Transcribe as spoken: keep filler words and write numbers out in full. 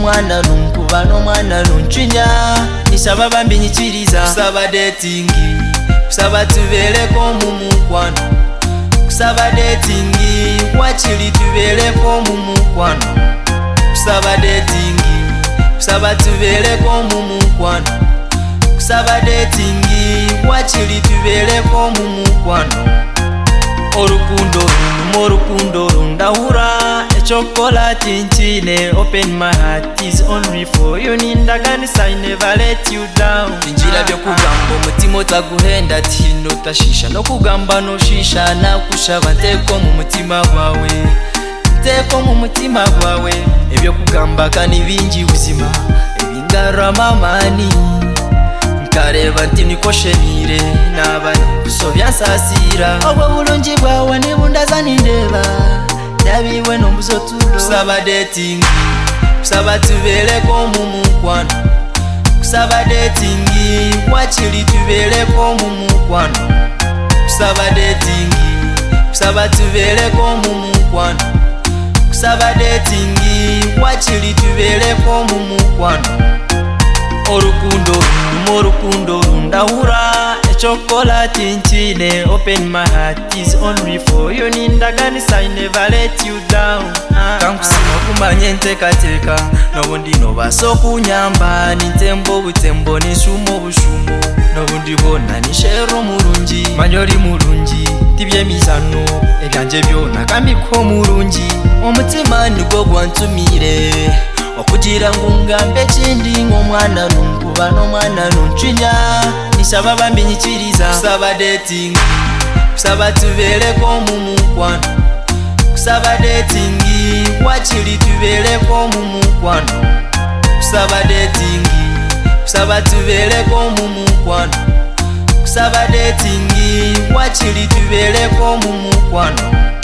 mwana nunkuba no mwana nuncinya nisaba bambinyikiriza kusaba dating kusaba tubereko mu mukwano kusaba dating wakiri tubereko mu mukwano kusaba dating kusaba tubereko mu mukwano kusaba dating wakiri tubereko mu mukwano orukundo rumu orukundo rundahura echokola chinchine open my heart is only for you nindaganisa I never let you down injira byo kugamba umutima utaguhenda tino tashisha no kugamba no shisha nakushaba nteko mu mutima wawe nteko mu mutima wawe ebyo kugamba kani bingi buzima ebingarama mani kareba nti nikoshenire nabana kusovya nsasira obwo bulungi bwawe nibundaza nindeba ndabiwe nombuzotulo kusaba dating kusaba tubereko mu mukwano kusaba dating wakiri tubereko mu mukwano kusaba dating kusaba tubereko mu mukwano kusaba dating wakiri tubereko mu mukwano orukundo rumu orukundo rundahura echokola chinchine open my heart is only for you nindaganisa I never let you down kankusima kumanye ntekateka nobundi nobaso kunyamba nintembo butembo nishumo bushumo nobundi bona nishero murungi manyori murungi tibye mizano ebyanje byona kamiko murungi omutima nigwo gwantumire okugira ngungambe kindi ngomwana nunkuba no mwana nuncinya nisaba bambinyikiriza kusaba dating kusaba tubereko mu mukwano kusaba dating wakiri tubereko mu mukwano kusaba dating kusaba tubereko mu mukwano kusaba dating wakiri tubereko mu mukwano